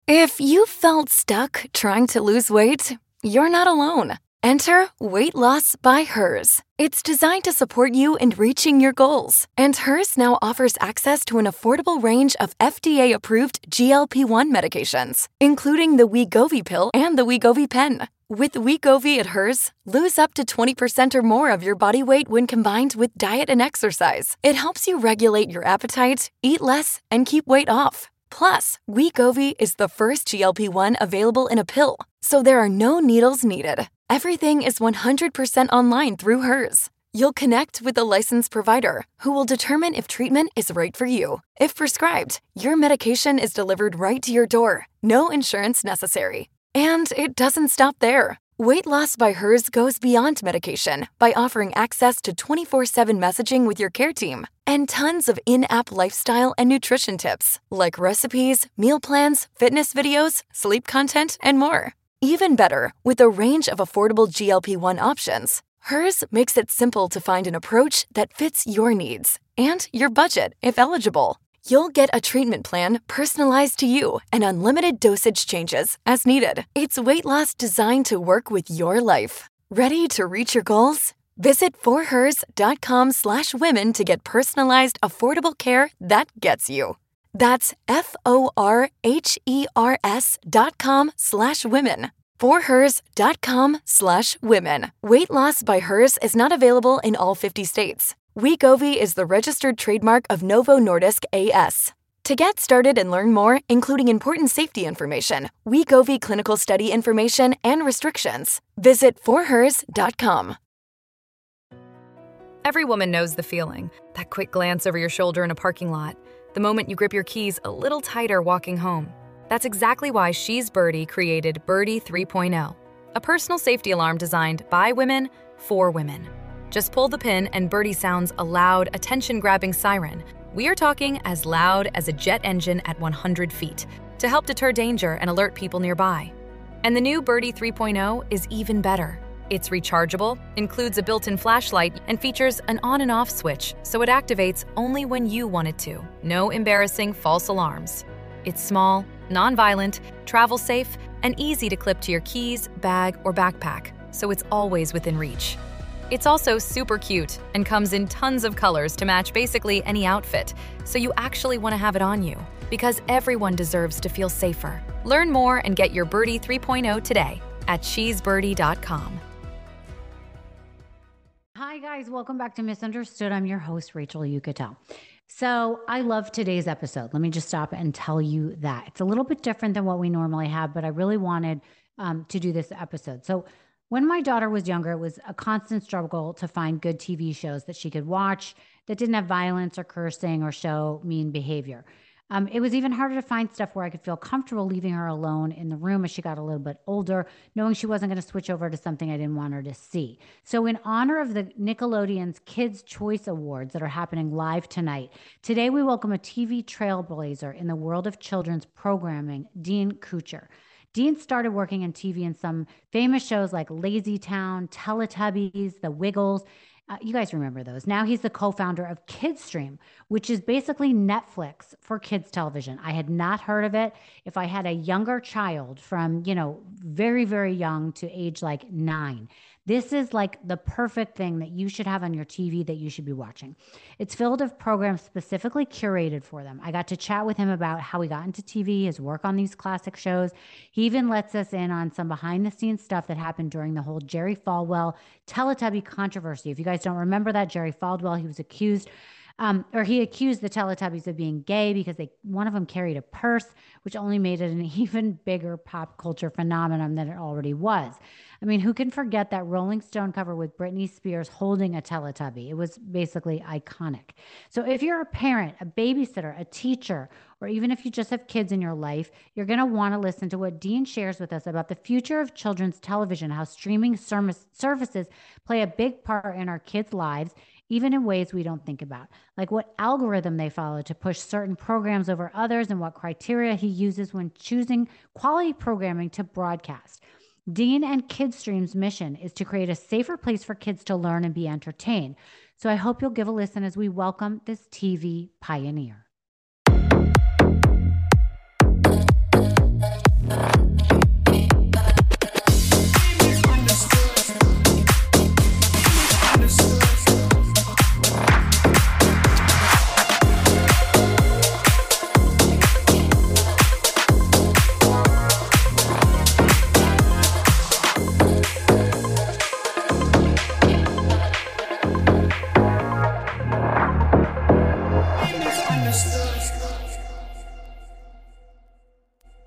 If you felt stuck trying to lose weight, you're not alone. Enter Weight Loss by Hers. It's designed to support you in reaching your goals. And Hers now offers access to an affordable range of FDA-approved GLP-1 medications, including the Wegovy pill and the Wegovy pen. With Wegovy at Hers, lose up to 20% or more of your body weight when combined with diet and exercise. It helps you regulate your appetite, eat less, and keep weight off. Plus, Wegovy is the first GLP-1 available in a pill, so there are no needles needed. Everything is 100% online through Hers. You'll connect with a licensed provider who will determine if treatment is right for you. If prescribed, your medication is delivered right to your door. No insurance necessary. And it doesn't stop there. Weight Loss by Hers goes beyond medication by offering access to 24/7 messaging with your care team and tons of in-app lifestyle and nutrition tips like recipes, meal plans, fitness videos, sleep content, and more. Even better, with a range of affordable GLP-1 options, Hers makes it simple to find an approach that fits your needs and your budget if eligible. You'll get a treatment plan personalized to you and unlimited dosage changes as needed. It's weight loss designed to work with your life. Ready to reach your goals? Visit forhers.com/women to get personalized, affordable care that gets you. That's forhers.com/women. forhers.com/women. Weight Loss by Hers is not available in all 50 states. Wegovy is the registered trademark of Novo Nordisk A/S. To get started and learn more, including important safety information, Wegovy clinical study information, and restrictions, visit forhers.com. Every woman knows the feeling, that quick glance over your shoulder in a parking lot, the moment you grip your keys a little tighter walking home. That's exactly why She's Birdie created Birdie 3.0, a personal safety alarm designed by women for women. Just pull the pin and Birdie sounds a loud, attention-grabbing siren. We are talking as loud as a jet engine at 100 feet to help deter danger and alert people nearby. And the new Birdie 3.0 is even better. It's rechargeable, includes a built-in flashlight, and features an on and off switch, so it activates only when you want it to. No embarrassing false alarms. It's small, non-violent, travel-safe, and easy to clip to your keys, bag, or backpack, so it's always within reach. It's also super cute and comes in tons of colors to match basically any outfit, so you actually want to have it on you, because everyone deserves to feel safer. Learn more and get your Birdie 3.0 today at shesbirdie.com. Hi guys, welcome back to Misunderstood. I'm your host, Rachel Yucatel. So I love today's episode. Let me just stop and tell you that. It's a little bit different than what we normally have, but I really wanted to do this episode. So when my daughter was younger, it was a constant struggle to find good TV shows that she could watch that didn't have violence or cursing or show mean behavior. It was even harder to find stuff where I could feel comfortable leaving her alone in the room as she got a little bit older, knowing she wasn't going to switch over to something I didn't want her to see. So in honor of the Nickelodeon's Kids' Choice Awards that are happening live tonight, today we welcome a TV trailblazer in the world of children's programming, Dean Kuchar. Dean started working in TV in some famous shows like Lazy Town, Teletubbies, The Wiggles. You guys remember those. Now he's the co-founder of Kidstream, which is basically Netflix for kids television. I had not heard of it. If I had a younger child from, very, very young to age like 9, this is like the perfect thing that you should have on your TV that you should be watching. It's filled with programs specifically curated for them. I got to chat with him about how he got into TV, his work on these classic shows. He even lets us in on some behind the scenes stuff that happened during the whole Jerry Falwell Teletubby controversy. If you guys don't remember that, Jerry Falwell, he was accused he accused the Teletubbies of being gay because one of them carried a purse, which only made it an even bigger pop culture phenomenon than it already was. I mean, who can forget that Rolling Stone cover with Britney Spears holding a Teletubby? It was basically iconic. So if you're a parent, a babysitter, a teacher, or even if you just have kids in your life, you're going to want to listen to what Dean shares with us about the future of children's television, how streaming services play a big part in our kids' lives, even in ways we don't think about, like what algorithm they follow to push certain programs over others and what criteria he uses when choosing quality programming to broadcast. Dean and Kidstream's mission is to create a safer place for kids to learn and be entertained. So I hope you'll give a listen as we welcome this TV pioneer.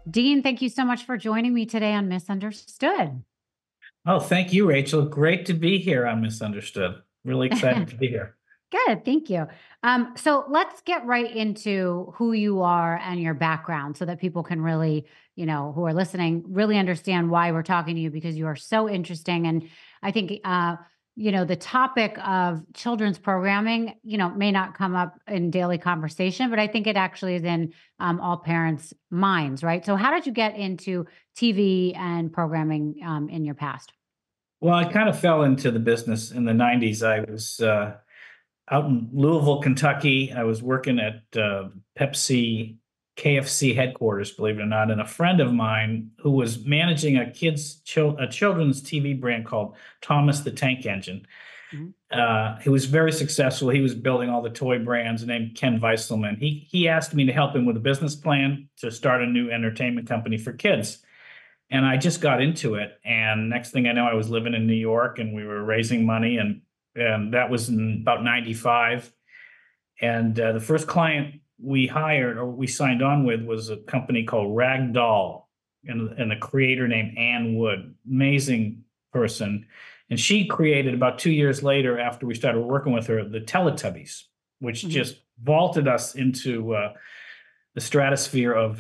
Dean, thank you so much for joining me today on Misunderstood. Oh, thank you, Rachel. Great to be here on Misunderstood. Really excited to be here. Good, thank you. So let's get right into who you are and your background so that people can really, who are listening, really understand why we're talking to you, because you are so interesting. And I think, the topic of children's programming, may not come up in daily conversation, but I think it actually is in all parents' minds, right? So how did you get into TV and programming in your past? Well, I kind of fell into the business in the 90s. I was out in Louisville, Kentucky. I was working at Pepsi KFC headquarters, believe it or not, and a friend of mine who was managing a children's TV brand called Thomas the Tank Engine. He was very successful. He was building all the toy brands, named Ken Weisselman. He asked me to help him with a business plan to start a new entertainment company for kids. And I just got into it. And next thing I know, I was living in New York and we were raising money. And that was in about 95. And the first client we hired or we signed on with was a company called Ragdoll and a creator named Ann Wood, amazing person. And she created about 2 years later, after we started working with her, the Teletubbies, which just vaulted us into the stratosphere of,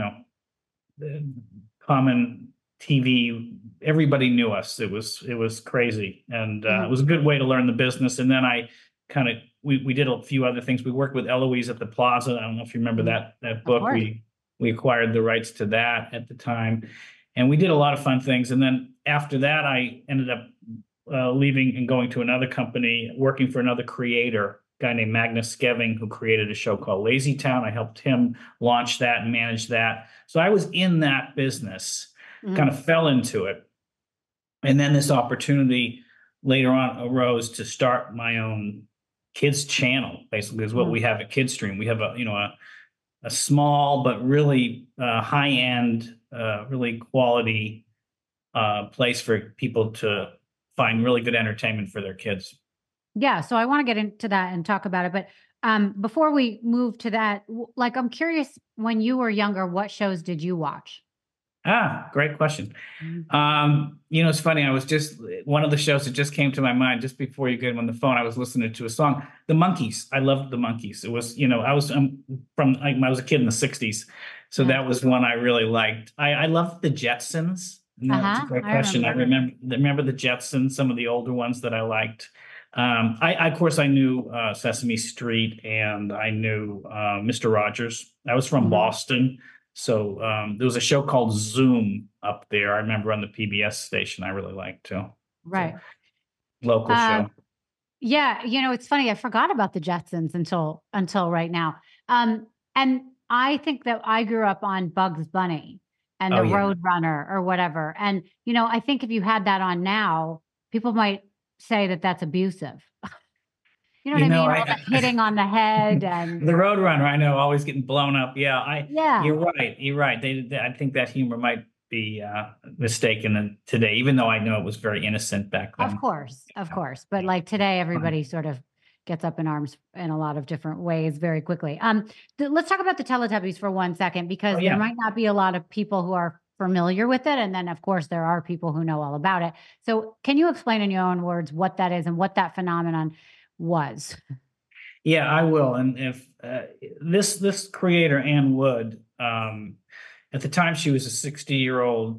common TV. Everybody knew us. It was crazy, and it was a good way to learn the business. And then I kind of we did a few other things. We worked with Eloise at the Plaza. I don't know if you remember that book. We acquired the rights to that at the time, and we did a lot of fun things. And then after that, I ended up leaving and going to another company, working for another creator, a guy named Magnus Skeving, who created a show called Lazy Town. I helped him launch that and manage that. So I was in that business, kind of fell into it. And then this opportunity later on arose to start my own kids channel, basically, is what we have at Kidstream. We have a small but really high-end, really quality place for people to find really good entertainment for their kids. Yeah, so I want to get into that and talk about it. But before we move to that, I'm curious, when you were younger, what shows did you watch? Great question. It's funny. I was just, one of the shows that just came to my mind just before you get on the phone, I was listening to a song, The Monkees. I loved The Monkees. It was, I was I was a kid in the 60s. So that was one I really liked. I loved the Jetsons. That's a great question. I remember the Jetsons, some of the older ones that I liked. Of course, I knew Sesame Street, and I knew Mr. Rogers. I was from Boston. So there was a show called Zoom up there. I remember on the PBS station. I really liked too. Right. So, local show. Yeah. It's funny. I forgot about the Jetsons until right now. And I think that I grew up on Bugs Bunny and the Roadrunner or whatever. And, I think if you had that on now, people might say that that's abusive. You know what I mean? All the hitting on the head and the Roadrunner. I know, always getting blown up. Yeah, You're right. You're right. I think that humor might be mistaken today, even though I know it was very innocent back then. Of course. But today, everybody sort of gets up in arms in a lot of different ways very quickly. Let's talk about the Teletubbies for 1 second, because there might not be a lot of people who are familiar with it. And then, of course, there are people who know all about it. So can you explain in your own words what that is and what that phenomenon was? Yeah, I will. And if this creator, Ann Wood, at the time she was a 60-year-old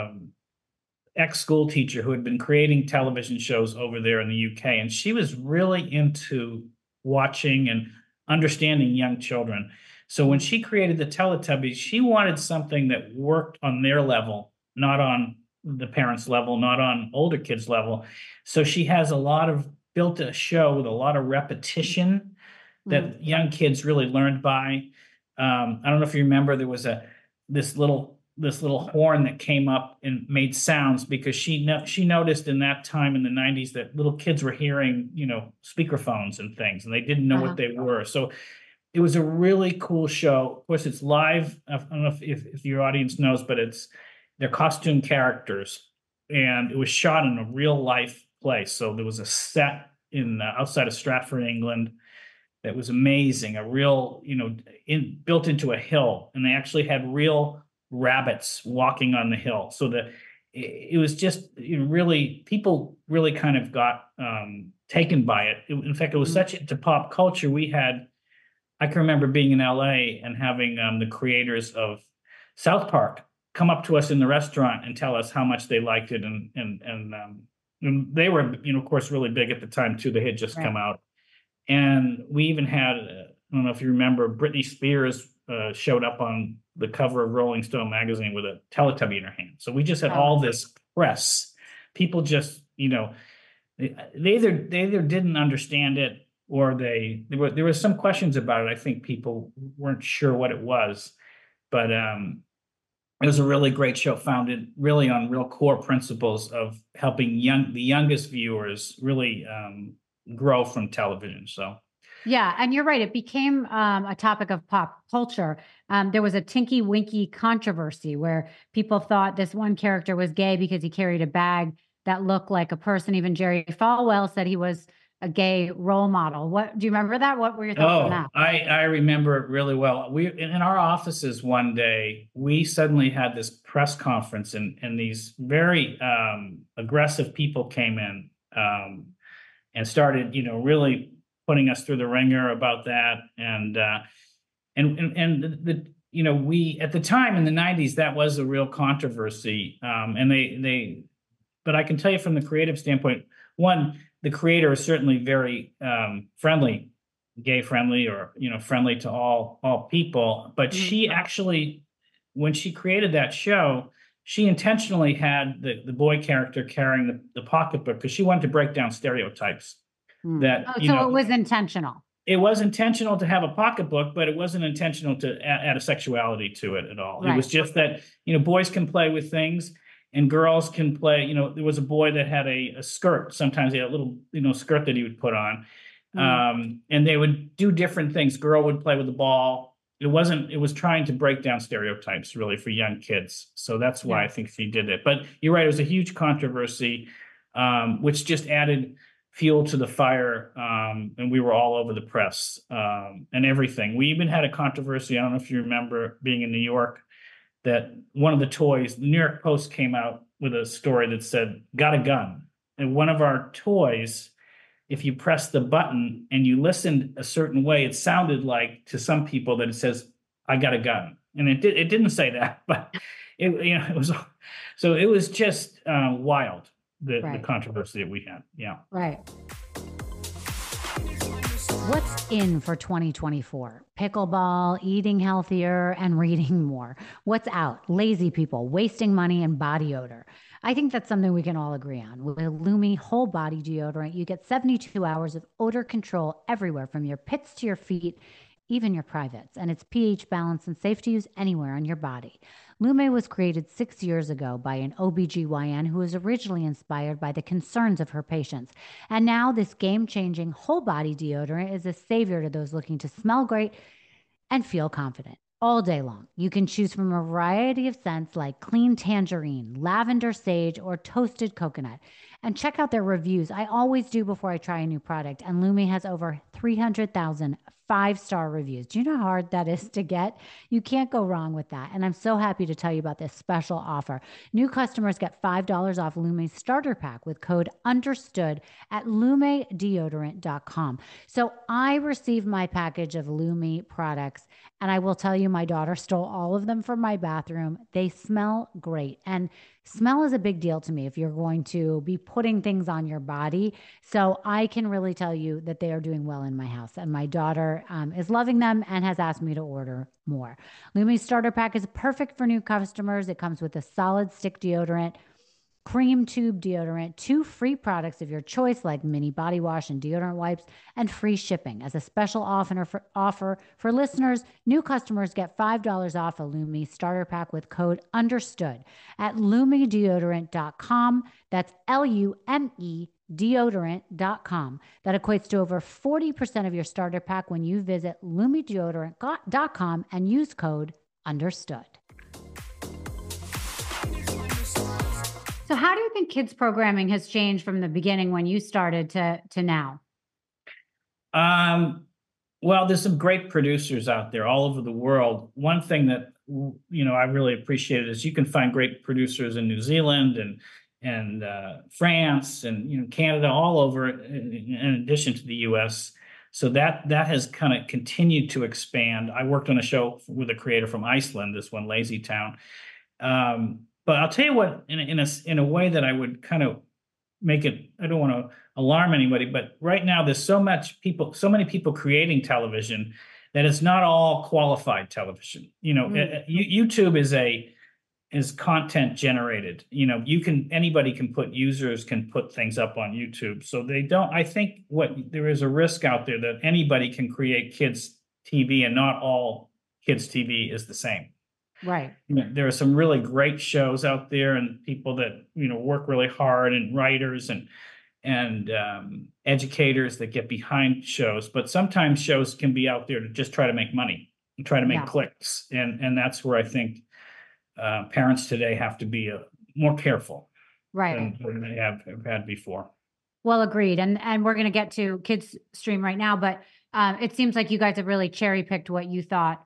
ex-school teacher who had been creating television shows over there in the UK. And she was really into watching and understanding young children. So when she created the Teletubbies, she wanted something that worked on their level, not on the parents' level, not on older kids' level. So she has built a show with a lot of repetition that young kids really learned by. I don't know if you remember, there was this little horn that came up and made sounds, because she noticed in that time in the 90s that little kids were hearing, speakerphones and things, and they didn't know what they were. So it was a really cool show. Of course, it's live. I don't know if your audience knows, but they're costume characters, and it was shot in a real life place. So there was a set outside of Stratford, England, that was amazing. A real, built into a hill, and they actually had real rabbits walking on the hill. So it was just really, people really kind of got taken by it. In fact, it was such into pop culture. I can remember being in LA and having the creators of South Park come up to us in the restaurant and tell us how much they liked it, and they were, of course, really big at the time too. They had just come out, and we even had, I don't know if you remember, Britney Spears showed up on the cover of Rolling Stone magazine with a Teletubby in her hand. So we just had all this press. People just, they either didn't understand it, or there were some questions about it. I think people weren't sure what it was, but it was a really great show, founded really on real core principles of helping the youngest viewers really grow from television. So. Yeah, and you're right. It became a topic of pop culture. There was a Tinky Winky controversy where people thought this one character was gay because he carried a bag that looked like a person. Even Jerry Falwell said he was a gay role model. What do you remember that? What were your thoughts on that? I remember it really well. We in our offices one day, we suddenly had this press conference, and these very aggressive people came in and started, really putting us through the ringer about that. And we, at the time in the 90s, that was a real controversy. But I can tell you from the creative standpoint, one, the creator is certainly very friendly, gay friendly, or, friendly to all people. But she actually, when she created that show, she intentionally had the boy character carrying the pocketbook because she wanted to break down stereotypes. That it was intentional. It was intentional to have a pocketbook, but it wasn't intentional to add a sexuality to it at all. Right. It was just that boys can play with things, and girls can play. There was a boy that had a skirt. Sometimes he had a little skirt that he would put on, and they would do different things. Girl would play with the ball. It was trying to break down stereotypes really for young kids. So that's why I think she did it. But you're right, it was a huge controversy, which just added fuel to the fire, and we were all over the press and everything. We even had a controversy, I don't know if you remember being in New York, that one of the toys, the New York Post came out with a story that said, "Got a gun." And one of our toys, if you press the button and you listened a certain way, it sounded like to some people that it says, "I got a gun." And it didn't say that, but it was, so it was just wild. The controversy that we had. Yeah. Right. What's in for 2024? Pickleball, eating healthier, and reading more. What's out? Lazy people, wasting money, and body odor. I think that's something we can all agree on. With Lume Whole Body Deodorant, you get 72 hours of odor control everywhere, from your pits to your feet, even your privates. And it's pH balanced and safe to use anywhere on your body. Lume was created 6 years ago by an OBGYN who was originally inspired by the concerns of her patients. And now this game-changing whole body deodorant is a savior to those looking to smell great and feel confident all day long. You can choose from a variety of scents like clean tangerine, lavender sage, or toasted coconut. And check out their reviews. I always do before I try a new product. And Lume has over 300,000 5-star reviews. Do you know how hard that is to get? You can't go wrong with that. And I'm so happy to tell you about this special offer. New customers get $5 off Lume's starter pack with code UNDERSTOOD at lumedeodorant.com. So I received my package of Lume products, and I will tell you, my daughter stole all of them from my bathroom. They smell great. And smell is a big deal to me if you're going to be putting things on your body. So I can really tell you that they are doing well in my house. And my daughter is loving them and has asked me to order more. Lume's starter pack is perfect for new customers. It comes with a solid stick deodorant, cream tube deodorant, 2 free products of your choice like mini body wash and deodorant wipes, and free shipping. As a special offer for listeners, new customers get $5 off a Lume starter pack with code UNDERSTOOD at lumedeodorant.com. That's LUME deodorant.com. That equates to over 40% of your starter pack when you visit lumedeodorant.com and use code UNDERSTOOD. So how do you think kids programming has changed from the beginning when you started to now? Well, there's some great producers out there all over the world. One thing that I really appreciated is you can find great producers in New Zealand and France and Canada, all over, in addition to the U.S. So that has kind of continued to expand. I worked on a show with a creator from Iceland, this one, Lazy Town. But I'll tell you what, in a way that I would kind of make it, I don't want to alarm anybody, but right now there's so many people creating television that it's not all qualified television. YouTube is content generated. Anybody users can put things up on YouTube. So I think there is a risk out there that anybody can create kids TV, and not all kids TV is the same. Right. There are some really great shows out there, and people that work really hard, and writers and educators that get behind shows. But sometimes shows can be out there to just try to make money and try to make clicks, and that's where I think parents today have to be more careful, right, than they have had before. Well, agreed. And we're going to get to Kids Stream right now, but it seems like you guys have really cherry picked what you thought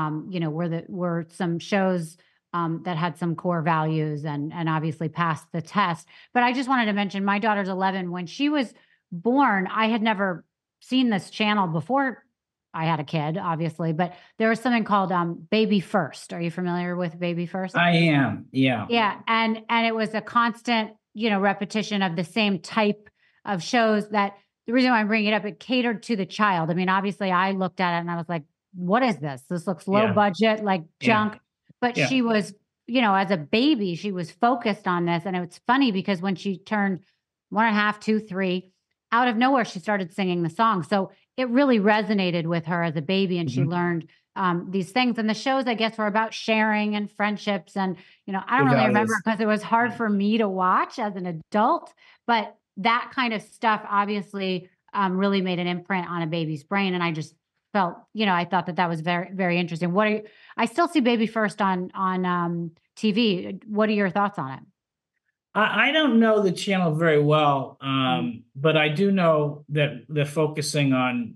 were some shows that had some core values and obviously passed the test. But I just wanted to mention, my daughter's 11. When she was born, I had never seen this channel before I had a kid, obviously, but there was something called Baby First. Are you familiar with Baby First? I am. Yeah. Yeah. And it was a constant, repetition of the same type of shows. That the reason why I'm bringing it up, it catered to the child. I mean, obviously I looked at it and I was like, what is this? This looks low budget, like junk. Yeah. But she was, as a baby, she was focused on this. And it's funny because when she turned 1.5, 2, 3, out of nowhere, she started singing the song. So it really resonated with her as a baby, and she learned these things. And the shows, I guess, were about sharing and friendships. And, I don't really remember because it was hard for me to watch as an adult, but that kind of stuff obviously really made an imprint on a baby's brain. And I just felt, I thought that was very, very interesting. I still see Baby First on TV. What are your thoughts on it? I don't know the channel very well, but I do know that they're focusing on,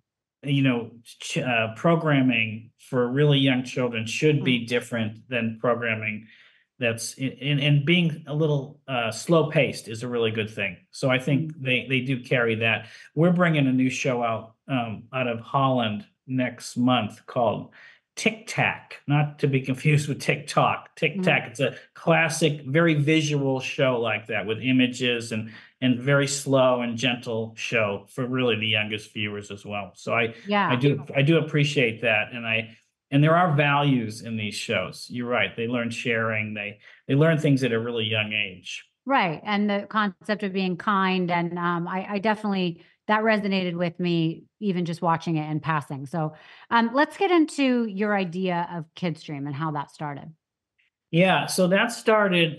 programming for really young children should be different than programming that's and being a little slow paced is a really good thing. So I think they do carry that. We're bringing a new show out of Holland next month called Tic Tac, not to be confused with TikTok. Tic Tac, it's a classic, very visual show like that with images and very slow and gentle show for really the youngest viewers as well. So I do appreciate that, and there are values in these shows. You're right; they learn sharing, they learn things at a really young age. Right, and the concept of being kind, and I definitely. That resonated with me, even just watching it in passing. So let's get into your idea of Kidstream and how that started. Yeah, so that started,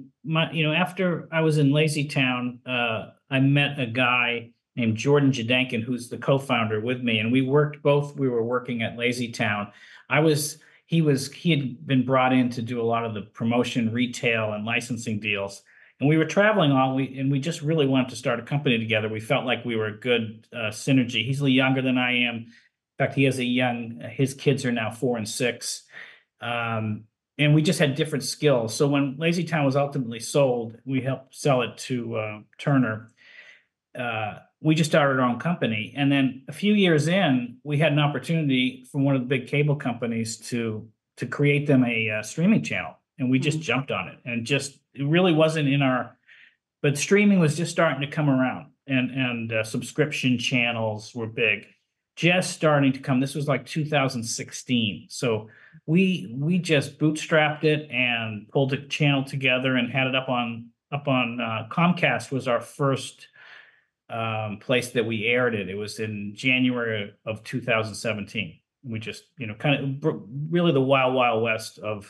after I was in Lazy Town, I met a guy named Jordan Jadenkin, who's the co-founder with me, and we were working at Lazy Town. He had been brought in to do a lot of the promotion, retail, and licensing deals. And we were traveling and we just really wanted to start a company together. We felt like we were a good synergy. He's a little younger than I am. In fact, his kids are now 4 and 6. And we just had different skills. So when Lazy Town was ultimately sold, we helped sell it to Turner. We just started our own company. And then a few years in, we had an opportunity from one of the big cable companies to create them a streaming channel. And we just jumped on it, and it really wasn't but streaming was just starting to come around, and subscription channels were big, just starting to come. This was like 2016. So we just bootstrapped it and pulled the channel together and had it up on Comcast was our first place that we aired it. It was in January of 2017. We just, kind of really the wild west of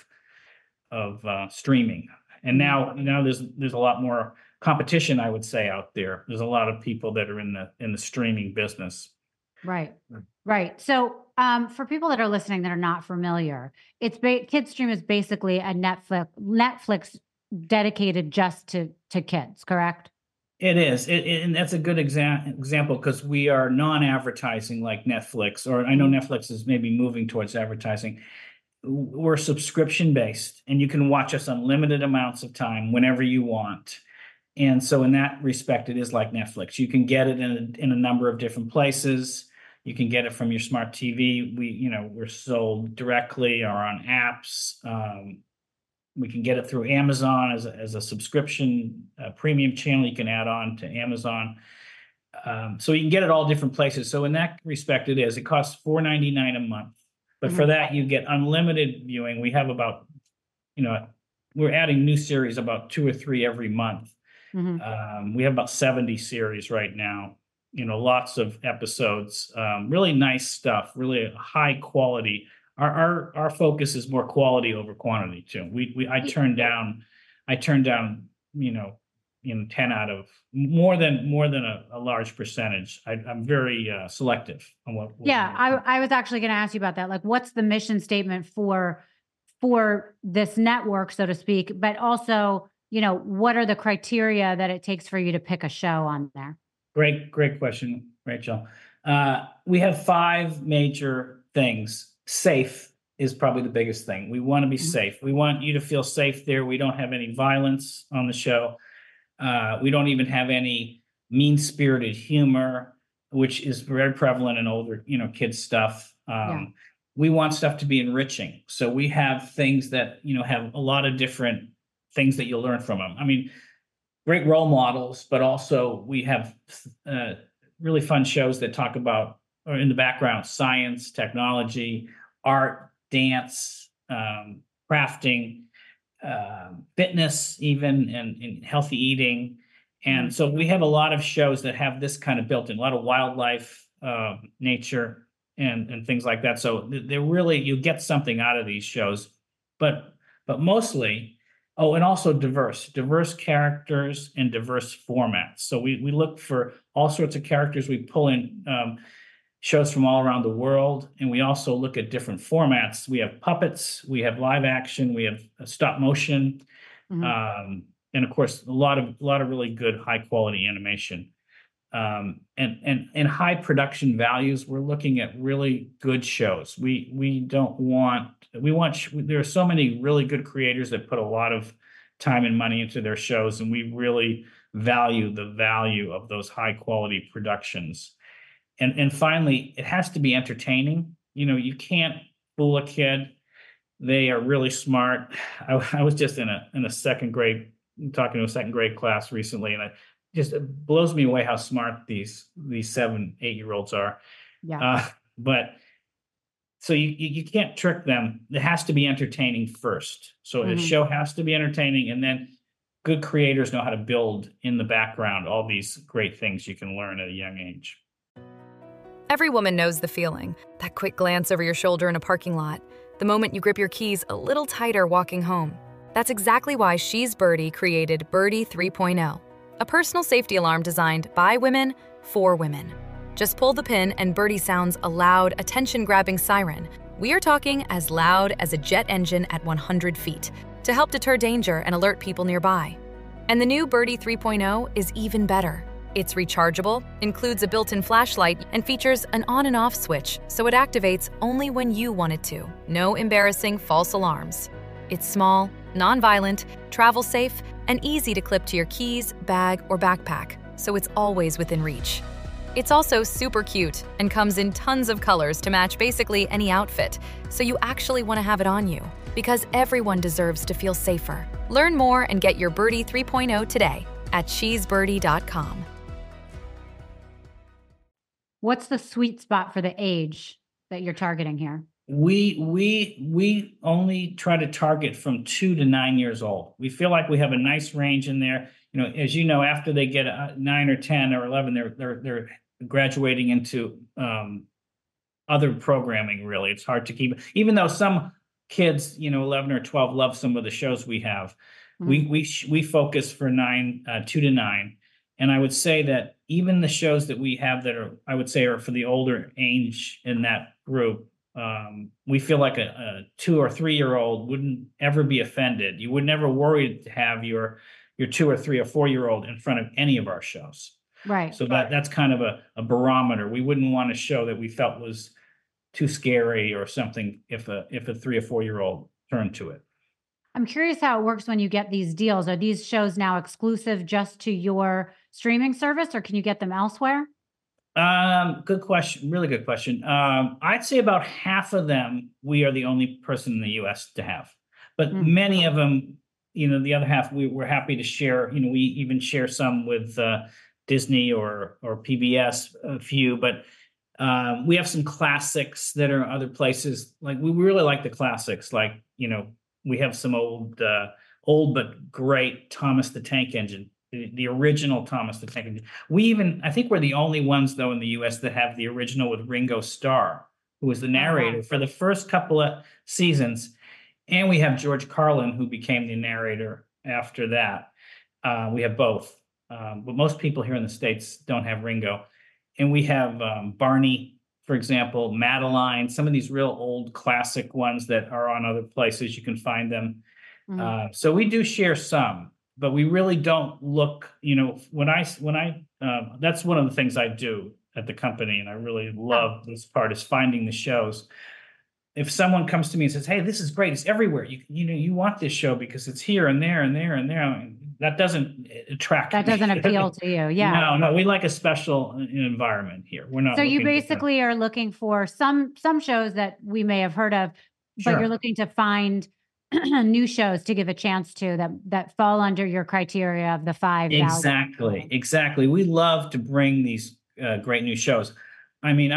streaming. And now there's a lot more competition, I would say, out there. There's a lot of people that are in the streaming business. Right. So for people that are listening that are not familiar, Kidstream is basically a Netflix dedicated just to kids, correct? It is, and that's a good example because we are non-advertising like Netflix, or I know Netflix is maybe moving towards advertising. we're subscription based, and you can watch us unlimited amounts of time whenever you want. And so in that respect, it is like Netflix. You can get it in a number of different places. You can get it from your smart TV. We're sold directly or on apps. We can get it through Amazon as a subscription premium channel you can add on to Amazon. So you can get it all different places. So in that respect, it costs $4.99 a month. But for that, you get unlimited viewing. We have about, we're adding new series about 2 or 3 every month. We have about 70 series right now, lots of episodes, really nice stuff, really high quality. Our focus is more quality over quantity too. I turned down, 10 out of more than a large percentage. I'm very selective on what. I was actually going to ask you about that. Like, what's the mission statement for this network, so to speak, but also, what are the criteria that it takes for you to pick a show on there? Great question, Rachel. We have 5 major things. Safe is probably the biggest thing. We want to be safe. We want you to feel safe there. We don't have any violence on the show. We don't even have any mean-spirited humor, which is very prevalent in older, kids stuff. We want stuff to be enriching. So we have things that, have a lot of different things that you'll learn from them. I mean, great role models, but also we have really fun shows that talk about, or in the background, science, technology, art, dance, crafting, fitness, even, and healthy eating. And so we have a lot of shows that have this kind of built in, a lot of wildlife, nature, and things like that. So they're really, you get something out of these shows, but mostly, and also diverse characters and diverse formats. So we look for all sorts of characters. We pull in shows from all around the world, and we also look at different formats. We have puppets, we have live action, we have stop motion, and of course a lot of really good high quality animation, and high production values. We're looking at really good shows. There are so many really good creators that put a lot of time and money into their shows, and we really value the value of those high quality productions. And finally, it has to be entertaining. You can't fool a kid. They are really smart. I was just in a second grade, talking to a second grade class recently, and it blows me away how smart these 7-8-year-olds are. But so you can't trick them. It has to be entertaining first. So the show has to be entertaining, and then good creators know how to build in the background all these great things you can learn at a young age. Every woman knows the feeling, that quick glance over your shoulder in a parking lot, the moment you grip your keys a little tighter walking home. That's exactly why She's Birdie created Birdie 3.0, a personal safety alarm designed by women for women. Just pull the pin and Birdie sounds a loud, attention-grabbing siren. We are talking as loud as a jet engine at 100 feet to help deter danger and alert people nearby. And the new Birdie 3.0 is even better. It's rechargeable, includes a built-in flashlight, and features an on and off switch, so it activates only when you want it to. No embarrassing false alarms. It's small, non-violent, travel safe, and easy to clip to your keys, bag, or backpack, so it's always within reach. It's also super cute and comes in tons of colors to match basically any outfit, so you actually want to have it on you, because everyone deserves to feel safer. Learn more and get your Birdie 3.0 today at She'sBirdie.com. What's the sweet spot for the age that you're targeting here? We only try to target from 2 to 9 years old. We feel like we have a nice range in there. As you know, after they get 9 or 10 or 11, they're graduating into other programming. Really, it's hard to keep. Even though some kids, 11 or 12, love some of the shows we have, we focus for 2 to 9. And I would say that even the shows that we have that are for the older age in that group, we feel like a 2 or 3 year old wouldn't ever be offended. You would never worry to have your 2 or 3 or 4 year old in front of any of our shows. Right. So that's kind of a barometer. We wouldn't want a show that we felt was too scary or something if a 3 or 4-year-old turned to it. I'm curious how it works when you get these deals. Are these shows now exclusive just to your streaming service, or can you get them elsewhere? Good question. Really good question. I'd say about half of them we are the only person in the US to have, but many of them, the other half we're happy to share. We even share some with Disney or PBS, a few, but we have some classics that are other places. Like we really like the classics. Like we have some old but great Thomas the Tank Engine. The original Thomas the Tank Engine. I think we're the only ones, though, in the U.S. that have the original with Ringo Starr, who was the narrator for the first couple of seasons. And we have George Carlin, who became the narrator after that. We have both. But most people here in the States don't have Ringo. And we have Barney, for example, Madeline, some of these real old classic ones that are on other places. You can find them. So we do share some. But we really don't look, when I that's one of the things I do at the company, and I really love this part, is finding the shows. If someone comes to me and says, "Hey, this is great, it's everywhere. You want this show because it's here and there and there and there," that doesn't attract me. That doesn't appeal to you. Yeah. No, we like a special environment here. We're not. So you basically are looking for some shows that we may have heard of, but you're looking to find new shows to give a chance to that fall under your criteria of the 5 values. Exactly. We love to bring these great new shows. I mean,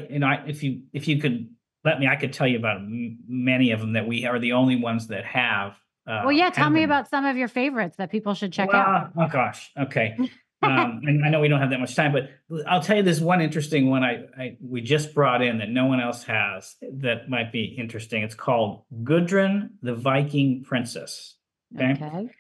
if you could let me, I could tell you about many of them that we are the only ones that have. Tell me about some of your favorites that people should check out. Oh gosh, okay. And I know we don't have that much time, but I'll tell you this one interesting one we just brought in that no one else has that might be interesting. It's called Gudrun the Viking Princess. Okay.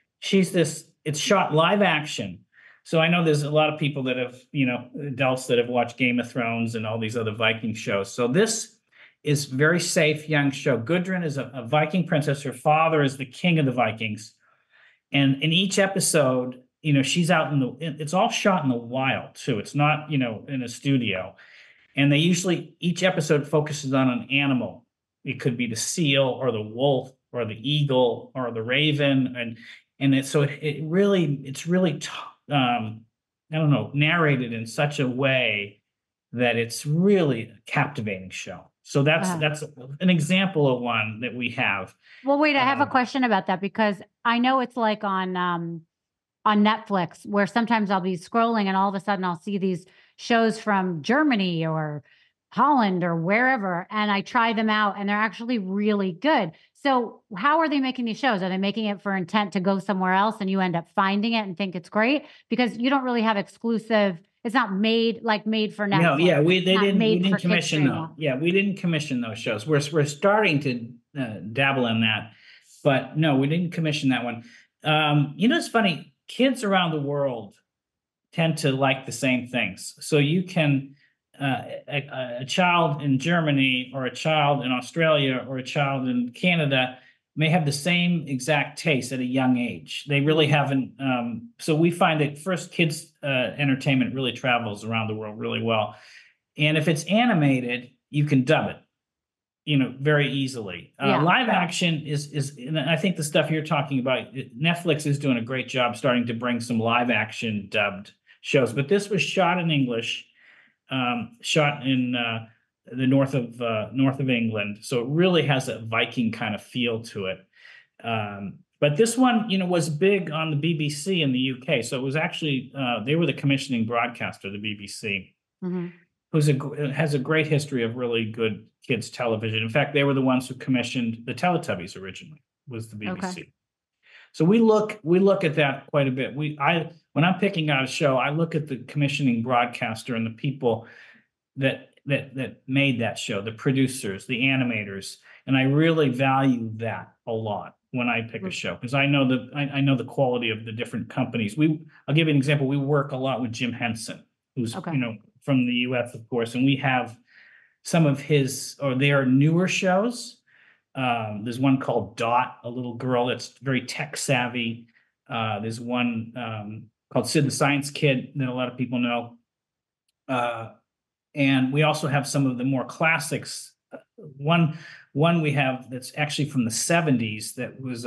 It's shot live action. So I know there's a lot of people that have, adults that have watched Game of Thrones and all these other Viking shows. So this is very safe young show. Gudrun is a Viking princess. Her father is the king of the Vikings. And in each episode, she's out it's all shot in the wild too. It's not, in a studio. And each episode focuses on an animal. It could be the seal or the wolf or the eagle or the raven. It's really, narrated in such a way that it's really a captivating show. So that's an example of one that we have. Well, wait, I have a question about that, because I know it's like on Netflix, where sometimes I'll be scrolling and all of a sudden I'll see these shows from Germany or Holland or wherever, and I try them out and they're actually really good. So how are they making these shows? Are they making it for intent to go somewhere else and you end up finding it and think it's great? Because you don't really have exclusive. It's not made for Netflix. No, yeah, we didn't commission them. Yeah, we didn't commission those shows. We're starting to dabble in that, but no, we didn't commission that one. It's funny. Kids around the world tend to like the same things. So you can, a child in Germany or a child in Australia or a child in Canada may have the same exact taste at a young age. They really haven't. So we find that first kids entertainment really travels around the world really well. And if it's animated, you can dub it, very easily. Live action is, and I think the stuff you're talking about, Netflix is doing a great job starting to bring some live action dubbed shows. But this was shot in English, shot in the north of England. So it really has a Viking kind of feel to it. But this one, was big on the BBC in the UK. So it was actually, they were the commissioning broadcaster, the BBC. Mm-hmm. Has a great history of really good kids television. In fact, they were the ones who commissioned the Teletubbies originally, was the BBC. Okay. So we look at that quite a bit. When I'm picking out a show, I look at the commissioning broadcaster and the people that made that show, the producers, the animators, and I really value that a lot when I pick a show, because I know the quality of the different companies. I'll give you an example. We work a lot with Jim Henson, who's from the US, of course, and we have some of their newer shows. There's one called Dot, a little girl that's very tech savvy. There's one called Sid the Science Kid that a lot of people know. And we also have some of the more classics one we have that's actually from the 70s that was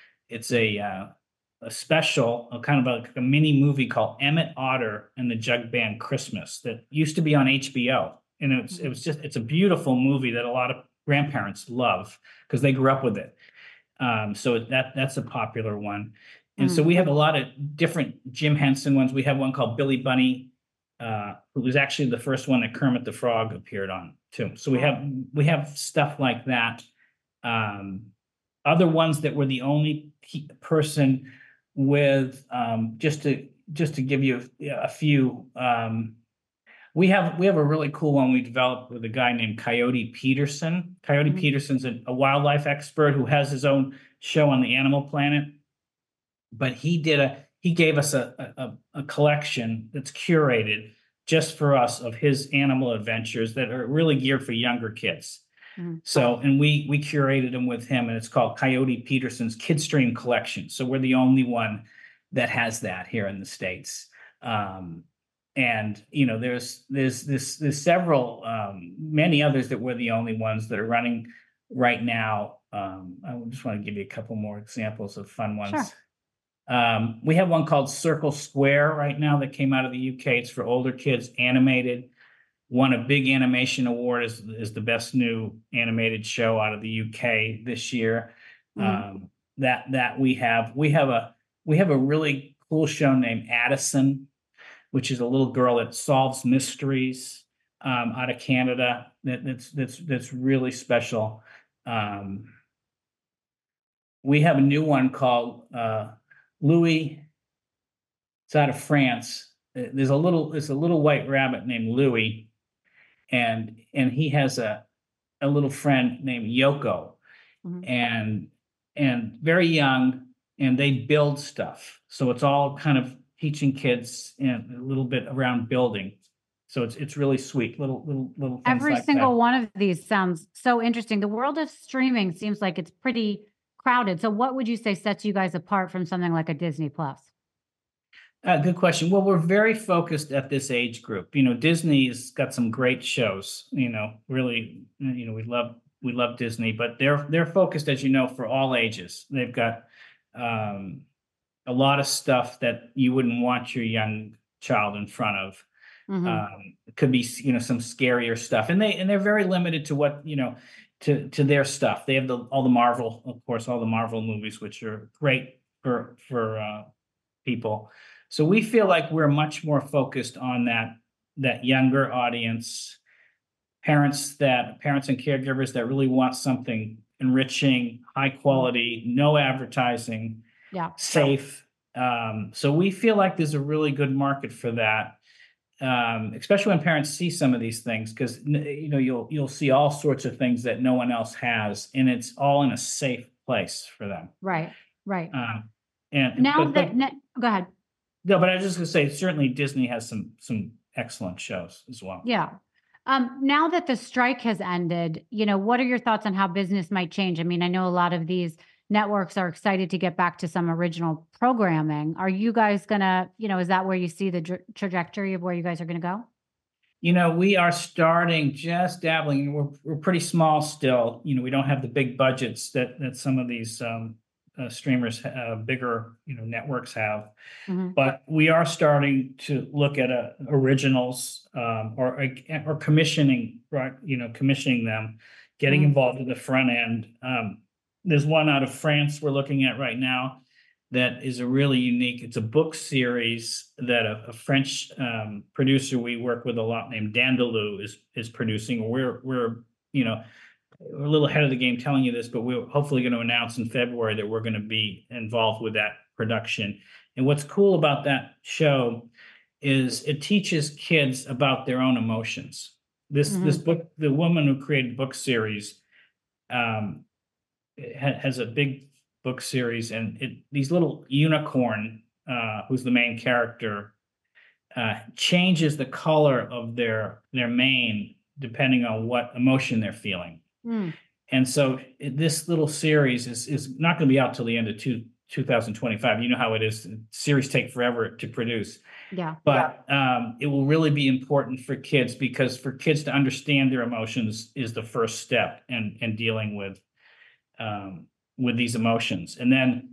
a special, a kind of a mini movie called Emmett Otter and the Jug Band Christmas that used to be on HBO. And it's a beautiful movie that a lot of grandparents love because they grew up with it. So that's a popular one. And so we have a lot of different Jim Henson ones. We have one called Billy Bunny, who was actually the first one that Kermit the Frog appeared on too. So we have stuff like that. Other ones that were the only person with just to give you a few. We have a really cool one we developed with a guy named Coyote Peterson. Coyote Peterson's a wildlife expert who has his own show on the Animal Planet. But he gave us a collection that's curated just for us of his animal adventures that are really geared for younger kids. So, and we curated them with him, and it's called Coyote Peterson's Kidstream Collection. So we're the only one that has that here in the States. And there's several, many others that we're the only ones that are running right now. I just want to give you a couple more examples of fun ones. Sure. We have one called Circle Square right now that came out of the UK. It's for older kids, animated. Won a big animation award as the best new animated show out of the UK this year. That we have a really cool show named Addison, which is a little girl that solves mysteries out of Canada. That's really special. We have a new one called Louis. It's out of France. There's a little white rabbit named Louis, and he has a little friend named Yoko, and very young, and they build stuff. So it's all kind of teaching kids a little bit around building. So it's really sweet. Little things Every like single that. one of these sounds so interesting. The world of streaming seems like it's pretty crowded. So what would you say sets you guys apart from something like a Disney Plus? Good question. Well, we're very focused at this age group. Disney's got some great shows. Really, we love Disney, but they're focused, as you know, for all ages. They've got a lot of stuff that you wouldn't want your young child in front of. It could be some scarier stuff, and they're very limited to what to their stuff. They have all the Marvel, of course, all the Marvel movies, which are great for people. So we feel like we're much more focused on that younger audience, parents and caregivers that really want something enriching, high quality, no advertising, safe. So we feel like there's a really good market for that, especially when parents see some of these things, because you'll see all sorts of things that no one else has, and it's all in a safe place for them. Right. And go ahead. No, but I was just going to say, certainly Disney has some excellent shows as well. Yeah. Now that the strike has ended, what are your thoughts on how business might change? I mean, I know a lot of these networks are excited to get back to some original programming. Are you guys gonna, is that where you see the trajectory of where you guys are going to go? We are starting just dabbling. We're pretty small still. We don't have the big budgets that some of these streamers, bigger networks have, but we are starting to look at originals or commissioning, right? Commissioning them, getting involved in the front end. There's one out of France we're looking at right now that is a really unique. It's a book series that a French producer we work with a lot named Dandaloo is producing. We're a little ahead of the game telling you this, but we're hopefully going to announce in February that we're going to be involved with that production. And what's cool about that show is it teaches kids about their own emotions. This book, the woman who created the book series, has a big book series, and these little unicorn, who's the main character, changes the color of their mane depending on what emotion they're feeling. And so this little series is not going to be out till the end of 2025. You know how it is. Series take forever to produce. Yeah. But it will really be important for kids, because for kids to understand their emotions is the first step in dealing with these emotions. And then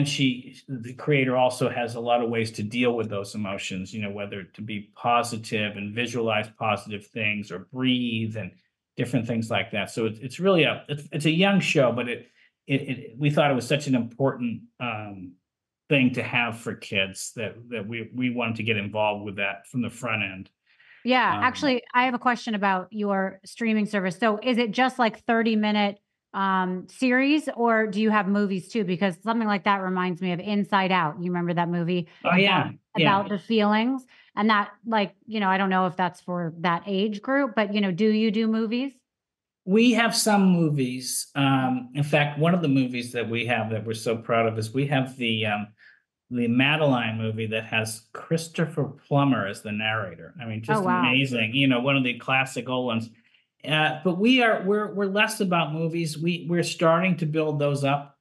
the creator also has a lot of ways to deal with those emotions, whether to be positive and visualize positive things, or breathe and different things like that. So it's really it's a young show, but we thought it was such an important thing to have for kids that we wanted to get involved with that from the front end. Yeah. Actually, I have a question about your streaming service. So is it just like 30-minute series, or do you have movies too? Because something like that reminds me of Inside Out. You remember that movie? Oh, yeah. About the feelings, and that, like, I don't know if that's for that age group, but do you do movies? We have some movies. In fact, one of the movies that we have that we're so proud of is we have the Madeline movie that has Christopher Plummer as the narrator. I mean, just amazing. One of the classic old ones. But we're less about movies. We're starting to build those up.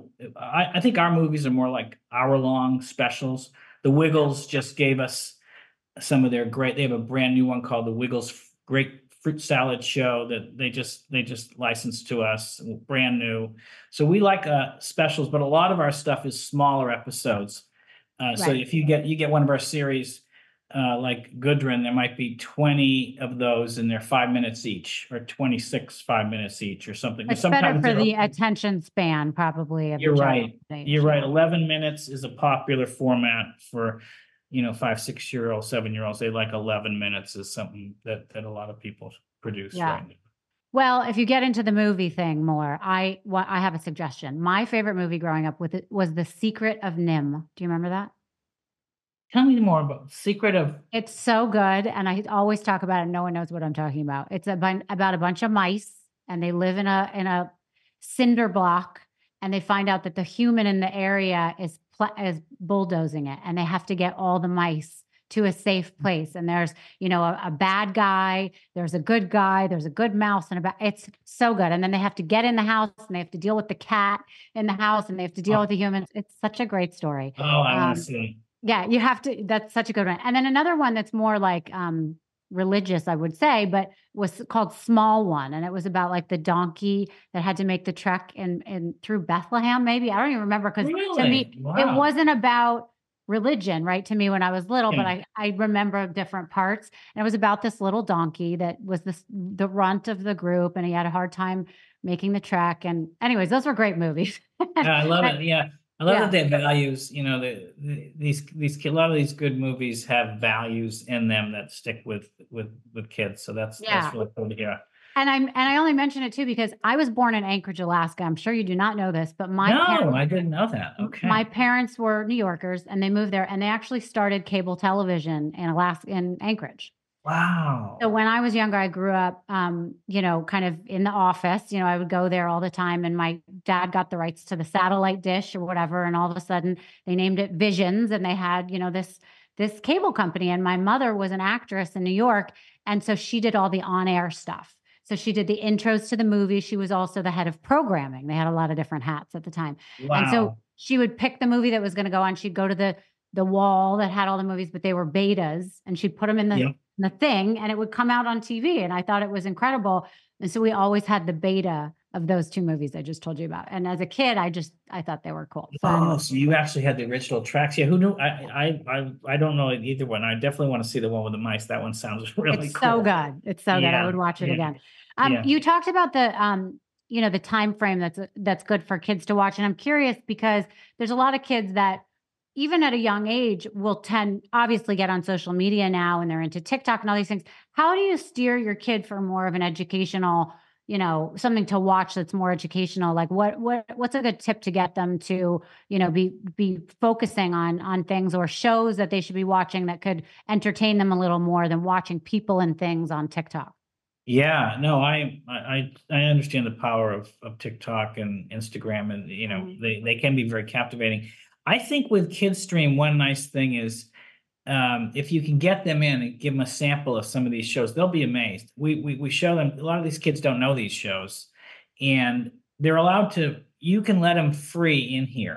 I think our movies are more like hour-long specials. The Wiggles just gave us some of their they have a brand new one called The Wiggles Great Fruit Salad Show that they just licensed to us, brand new. So we like specials, but a lot of our stuff is smaller episodes. So if you get one of our series, like Gudrun, there might be 20 of those, and they're 5 minutes each, or 26 5 minutes each, or something. It's better for the attention span, probably. You're right. You're right. 11 minutes is a popular format for 5, 6 year olds, 7-year-olds. They like 11 minutes is something that a lot of people produce right now. Well, if you get into the movie thing more, I have a suggestion. My favorite movie growing up was The Secret of NIMH. Do you remember that? Tell me more about Secret of. It's so good, and I always talk about it. No one knows what I'm talking about. It's about a bunch of mice, and they live in a cinder block, and they find out that the human in the area is bulldozing it, and they have to get all the mice to a safe place. And there's a bad guy, there's a good guy, there's a good mouse, and it's so good. And then they have to get in the house, and they have to deal with the cat in the house, and they have to deal with the humans. It's such a great story. Oh, I want to see. Yeah, you have to. That's such a good one. And then another one that's more like religious, I would say, but was called Small One, and it was about like the donkey that had to make the trek in through Bethlehem. Maybe I don't even remember, because to me it wasn't about religion, right? To me when I was little, but I remember different parts. And it was about this little donkey that was the runt of the group, and he had a hard time making the trek. And anyways, those were great movies. I love it. Yeah. I love that they have values. These a lot of these good movies have values in them that stick with kids. So that's really cool to hear. And I only mention it too because I was born in Anchorage, Alaska. I'm sure you do not know this, but I didn't know that. Okay. My parents were New Yorkers, and they moved there, and they actually started cable television in Alaska, in Anchorage. Wow. So when I was younger, I grew up, kind of in the office. I would go there all the time, and my dad got the rights to the satellite dish or whatever. And all of a sudden they named it Visions, and they had, this cable company. And my mother was an actress in New York. And so she did all the on-air stuff. So she did the intros to the movie. She was also the head of programming. They had a lot of different hats at the time. Wow. And so she would pick the movie that was going to go on. She'd go to the wall that had all the movies, but they were betas, and she'd put them in the thing, and it would come out on TV. And I thought it was incredible. And so we always had the beta of those two movies I just told you about. And as a kid, I thought they were cool. So you actually had the original tracks. Yeah. Who knew? I don't know either one. I definitely want to see the one with the mice. That one sounds really it's cool. So good. It's so good. I would watch it again. You talked about the time frame that's good for kids to watch. And I'm curious because there's a lot of kids that even at a young age will obviously get on social media now, and they're into TikTok and all these things. How do you steer your kid for more of an educational, something to watch that's more educational? Like what's a good tip to get them to, be focusing on things or shows that they should be watching that could entertain them a little more than watching people and things on TikTok? Yeah, no, I understand the power of TikTok and Instagram, and they can be very captivating. I think with KidStream, one nice thing is if you can get them in and give them a sample of some of these shows, they'll be amazed. We show them, a lot of these kids don't know these shows, and they're allowed to, you can let them free in here.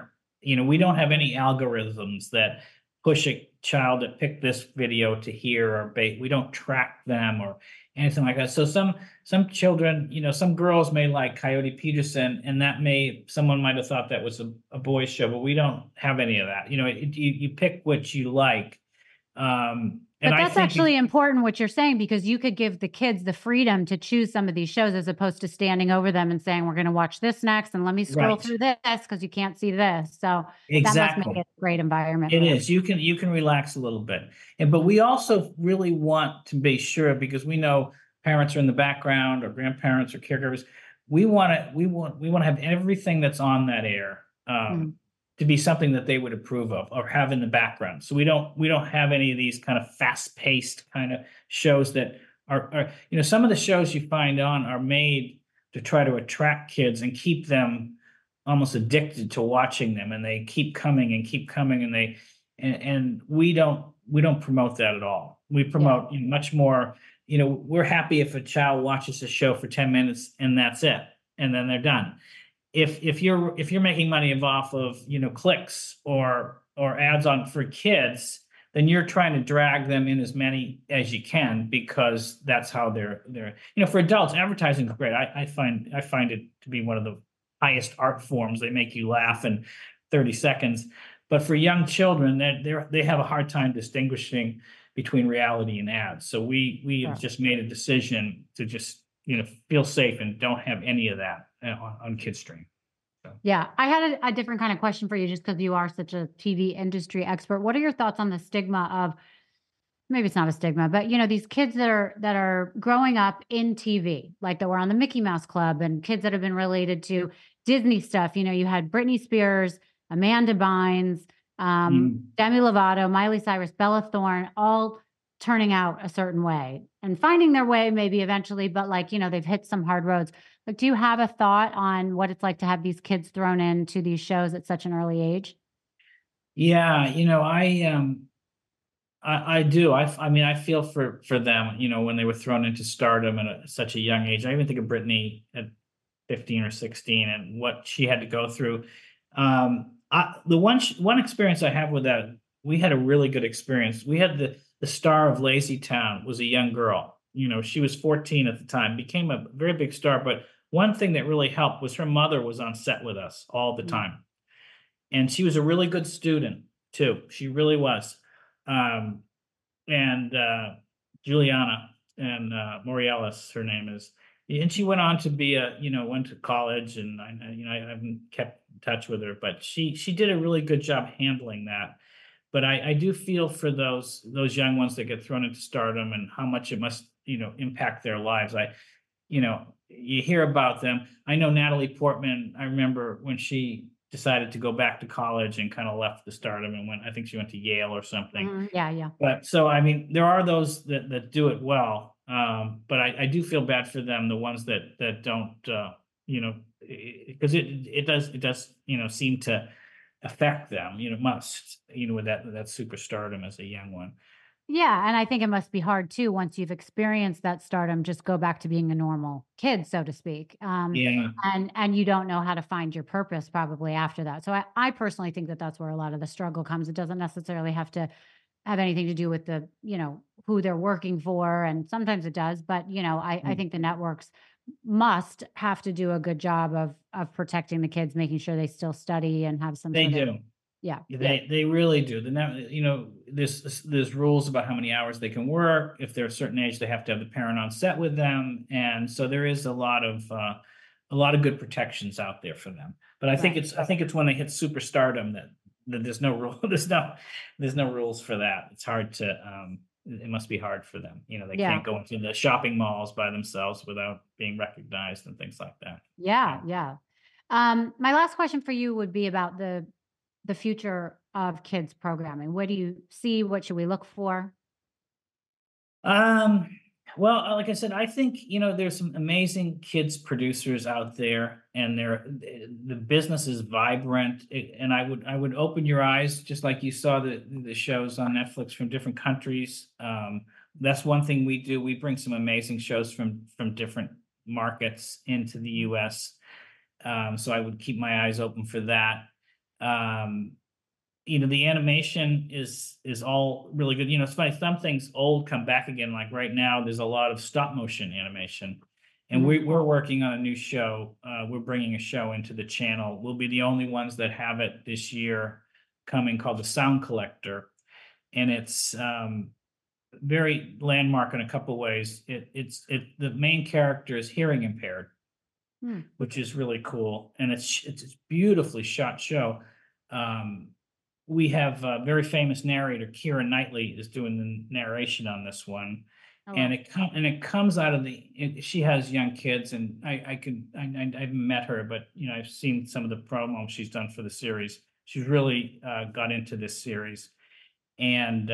we don't have any algorithms that push a child to pick this video to here or bait. We don't track them or anything like that. So some children, some girls may like Coyote Peterson, and someone might have thought that was a boys show, but we don't have any of that. You pick what you like. But that's actually important what you're saying, because you could give the kids the freedom to choose some of these shows as opposed to standing over them and saying, we're going to watch this next and let me scroll through this because you can't see this. So that must make it a great environment. It is. You can relax a little bit. But we also really want to be sure, because we know parents are in the background or grandparents or caregivers. We want to have everything that's on that air to be something that they would approve of or have in the background. So we don't have any of these kind of fast-paced kind of shows that are some of the shows you find on are made to try to attract kids and keep them almost addicted to watching them, and they keep coming, and we don't promote that at all. We promote much more. We're happy if a child watches a show for 10 minutes and that's it, and then they're done. If you're making money off of clicks or ads on for kids, then you're trying to drag them in as many as you can, because that's how they're for adults, advertising is great. I find it to be one of the highest art forms. They make you laugh in 30 seconds. But for young children, they have a hard time distinguishing between reality and ads. So we have just made a decision to just feel safe and don't have any of that on Kidstream. So. Yeah, I had a different kind of question for you, just because you are such a TV industry expert. What are your thoughts on the stigma of, maybe it's not a stigma, but these kids that are growing up in TV, like that were on the Mickey Mouse Club, and kids that have been related to Disney stuff. You had Britney Spears, Amanda Bynes, Demi Lovato, Miley Cyrus, Bella Thorne, all turning out a certain way and finding their way maybe eventually, but they've hit some hard roads. Like, do you have a thought on what it's like to have these kids thrown into these shows at such an early age? Yeah, I do. I feel for them, when they were thrown into stardom at such a young age. I even think of Britney at 15 or 16 and what she had to go through. The one experience I have with that, we had a really good experience. We had the star of Lazy Town was a young girl. She was 14 at the time, became a very big star. But one thing that really helped was her mother was on set with us all the time. And she was a really good student too. She really was. And Juliana and Morielis, her name is. And she went on to be went to college, and I haven't kept in touch with her, but she did a really good job handling that. But I do feel for those young ones that get thrown into stardom and how much it must, impact their lives. You hear about them. I know Natalie Portman, I remember when she decided to go back to college and kind of left the stardom and I think she went to Yale or something. Yeah. But so, there are those that do it well. But I do feel bad for them, the ones that don't, because it does, seem to affect them, must, with that superstardom as a young one. Yeah. And I think it must be hard too, once you've experienced that stardom, just go back to being a normal kid, so to speak. And you don't know how to find your purpose probably after that. So I personally think that that's where a lot of the struggle comes. It doesn't necessarily have to have anything to do with the, who they're working for. And sometimes it does, but I think the networks must have to do a good job of protecting the kids, making sure they still study and have some. They do. Yeah. They really do. There's rules about how many hours they can work. If they're a certain age, they have to have the parent on set with them. And so there is a lot of good protections out there for them. But I think it's when they hit superstardom that there's no rule. There's no rules for that. It's hard to, it must be hard for them. They can't go into the shopping malls by themselves without being recognized and things like that. Yeah. My last question for you would be about the future of kids programming. What do you see? What should we look for? Well, like I said, I think, there's some amazing kids producers out there, and the business is vibrant. And I would open your eyes, just like you saw the shows on Netflix from different countries. That's one thing we do. We bring some amazing shows from different markets into the US. So I would keep my eyes open for that. The animation is all really good. It's funny, some things old come back again. Like right now, there's a lot of stop motion animation, and we're working on a new show. We're bringing a show into the channel. We'll be the only ones that have it this year, coming, called The Sound Collector, and it's very landmark in a couple ways. The main character is hearing impaired, which is really cool, and it's a beautifully shot show. We have a very famous narrator, Keira Knightley, is doing the narration on this one. Oh, and it comes out of she has young kids, and I haven't met her, but I've seen some of the promos she's done for the series. She's really got into this series. And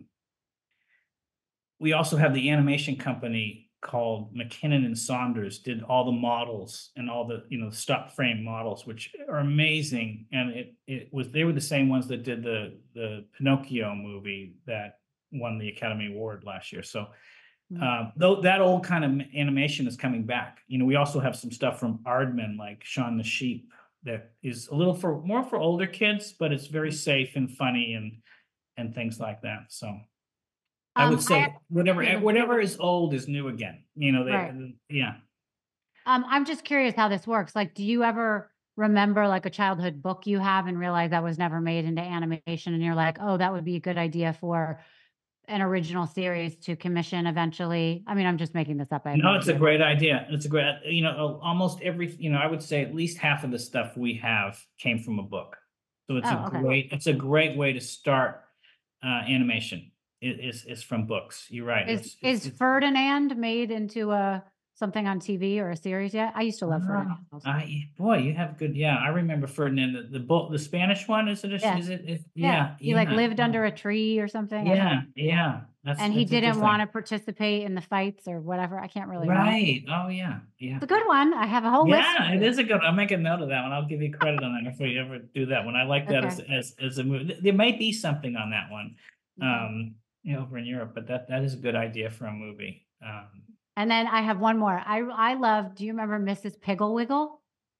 we also have the animation company called McKinnon and Saunders, did all the models and all the stop frame models, which are amazing. And they were the same ones that did the Pinocchio movie that won the Academy Award last year. So though that old kind of animation is coming back. We also have some stuff from Aardman, like Shaun the Sheep, that is a little more for older kids, but it's very safe and funny and things like that. So I would say whatever is old is new again. Right. Yeah. I'm just curious how this works. Like, do you ever remember like a childhood book you have and realize that was never made into animation, and you're like, oh, that would be a good idea for an original series to commission eventually? I mean, I'm just making this up. No, it's a great idea. It's a great, almost every, I would say at least half of the stuff we have came from a book. So it's a great way to start animation. Is from books. You're right. Is Ferdinand made into something on TV or a series yet? I used to love Ferdinand. Boy, you have good. Yeah, I remember Ferdinand. The book, the Spanish one. Is it? Yeah. He like lived under a tree or something. Yeah. And he didn't want to participate in the fights or whatever. I can't really. Right. Oh yeah. It's a good one. I have a whole list. Yeah, it is a good. I'll make a note of that one. I'll give you credit on that if we ever do that one. I like that as a movie. There might be something on that one. Over in Europe, but that is a good idea for a movie. And then I have one more. I love. Do you remember Mrs. Pigglewiggle?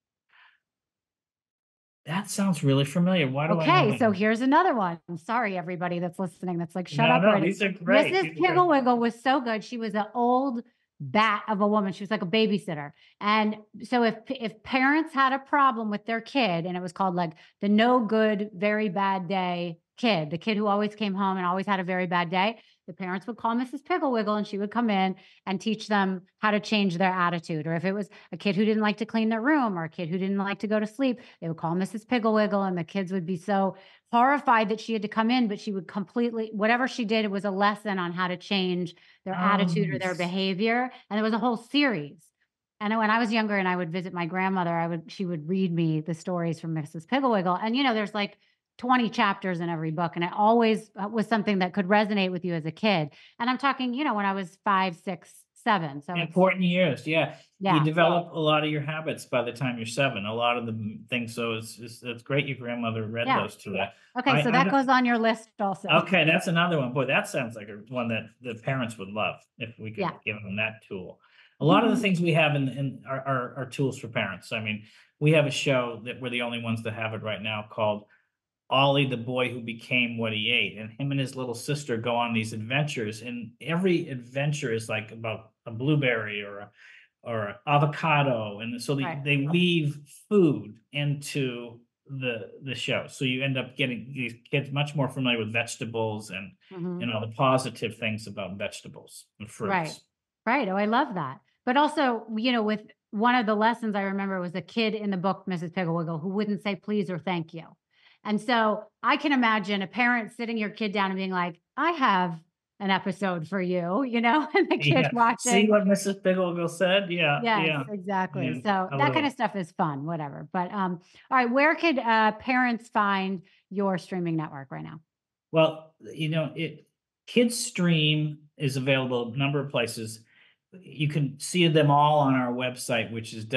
That sounds really familiar. Why do I know Okay, that so one? here's another one. I'm sorry, everybody that's listening. That's like, shut up. No, already. these are great. Mrs. Pigglewiggle was so good. She was an old bat of a woman. She was like a babysitter. And so if parents had a problem with their kid, and it was called like the no good, very bad day kid, the kid who always came home and always had a very bad day, the parents would call Mrs. Pigglewiggle, and she would come in and teach them how to change their attitude. Or if it was a kid who didn't like to clean their room, or a kid who didn't like to go to sleep, they would call Mrs. Pigglewiggle, and the kids would be so horrified that she had to come in, but she would completely, whatever she did, it was a lesson on how to change their attitude or their behavior. And there was a whole series. And when I was younger and I would visit my grandmother, she would read me the stories from Mrs. Pigglewiggle. And, there's like 20 chapters in every book. And it always was something that could resonate with you as a kid. And I'm talking, when I was 5, 6, 7. So important years. Yeah. You develop a lot of your habits by the time you're 7, a lot of the things. So it's great your grandmother read those to that. Okay. So that goes on your list also. Okay. That's another one. Boy, that sounds like one that the parents would love if we could give them that tool. A lot of the things we have in are tools for parents. I mean, we have a show that we're the only ones that have it right now called Ollie, the Boy Who Became What He Ate. And him and his little sister go on these adventures. And every adventure is like about a blueberry or an avocado. And so they weave food into the show. So you end up getting these kids much more familiar with vegetables and all the positive things about vegetables and fruits. Right. Oh, I love that. But also, with one of the lessons I remember was a kid in the book, Mrs. Pigglewiggle, who wouldn't say please or thank you. And so I can imagine a parent sitting your kid down and being like, I have an episode for you, and the kid watching. See what Mrs. Pigglewiggle said? Yeah. Yes, exactly. Yeah, so that kind of stuff is fun, whatever. But all right, where could parents find your streaming network right now? Well, Kids Stream is available a number of places. You can see them all on our website, which is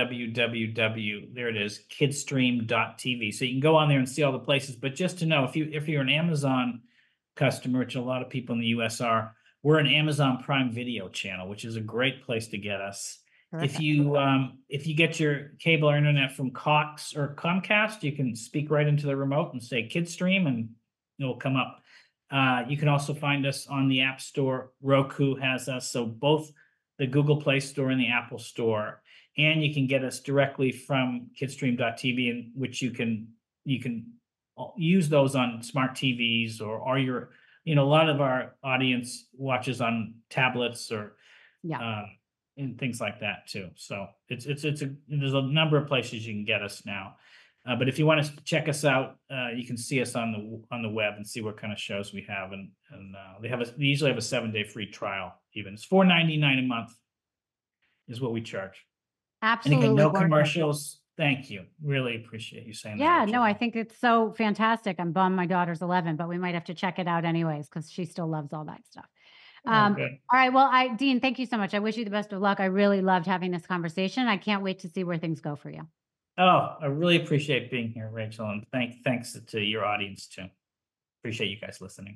kidsstream.tv. So you can go on there and see all the places. But just to know, if you're an Amazon customer, which a lot of people in the US are, we're an Amazon Prime Video channel, which is a great place to get us. If you get your cable or internet from Cox or Comcast, you can speak right into the remote and say KidStream, and it will come up. You can also find us on the App Store. Roku has us, so both the Google Play Store and the Apple Store. And you can get us directly from kidstream.tv, in which you can use those on smart TVs or your, a lot of our audience watches on tablets or and things like that too. So there's a number of places you can get us now. But if you want to check us out, you can see us on the web and see what kind of shows we have. And they usually have a 7-day free trial. Even it's $4.99 a month is what we charge. Absolutely. And again, no commercials. Thank you. Really appreciate you saying that. Yeah, no, I think it's so fantastic. I'm bummed my daughter's 11, but we might have to check it out anyways because she still loves all that stuff. All right. Well, Dean, thank you so much. I wish you the best of luck. I really loved having this conversation. I can't wait to see where things go for you. Oh, I really appreciate being here, Rachel, and thanks to your audience too. Appreciate you guys listening.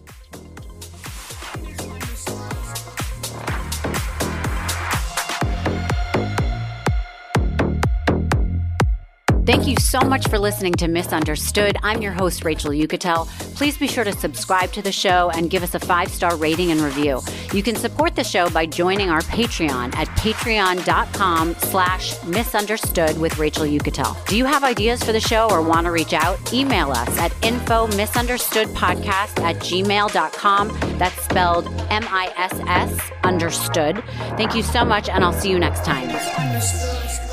Thank you so much for listening to Misunderstood. I'm your host, Rachel Uchitel. Please be sure to subscribe to the show and give us a 5-star rating and review. You can support the show by joining our Patreon at patreon.com/misunderstood with Rachel Uchitel. Do you have ideas for the show or want to reach out? Email us at info_misunderstoodpodcast@gmail.com. That's spelled MISS understood. Thank you so much, and I'll see you next time.